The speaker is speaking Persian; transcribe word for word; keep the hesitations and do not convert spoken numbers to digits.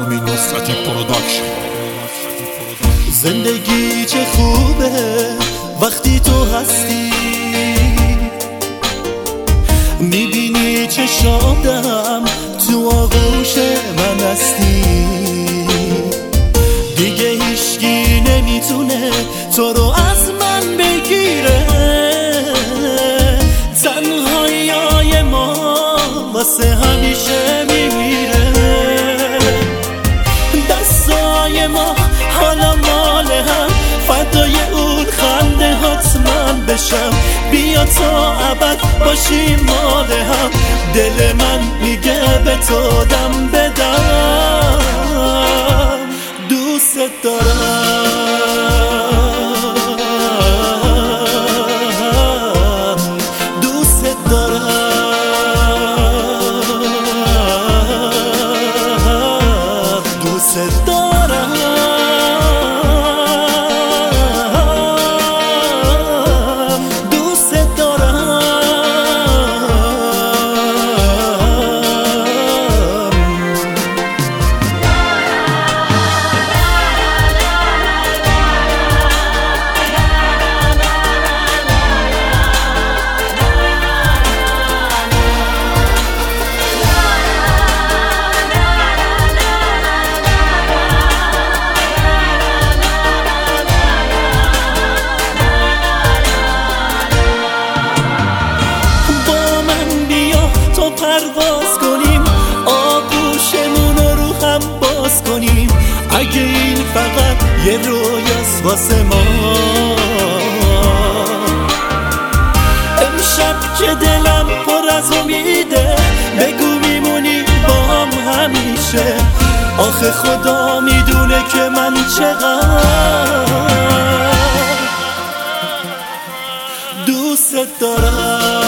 آرمین نصرتی پروداکشن. زندگی چه خوبه وقتی تو هستی، میبینی چه شادم تو آغوش من هستی. دیگه هیچکی نمیتونه تو رو از من بگیره، تنهایی ما واسه همیشه میمیره. دستای ما حالا مال هم، فدای اون خنده هات من بشم. بیا تا ابد باشیم مال هم، دل من میگه به تو دم بدم. دوست دارم، دوست دارم، دوست دارم، دوست دارم. پرواز کنیم، آغوشمون رو هم باز کنیم. اگه این فقط یه رویاست واسه ما، امشب که دلم پر از امیده، بگو میمونی با هم همیشه. آخه خدا میدونه که من چقدر دوست دارم.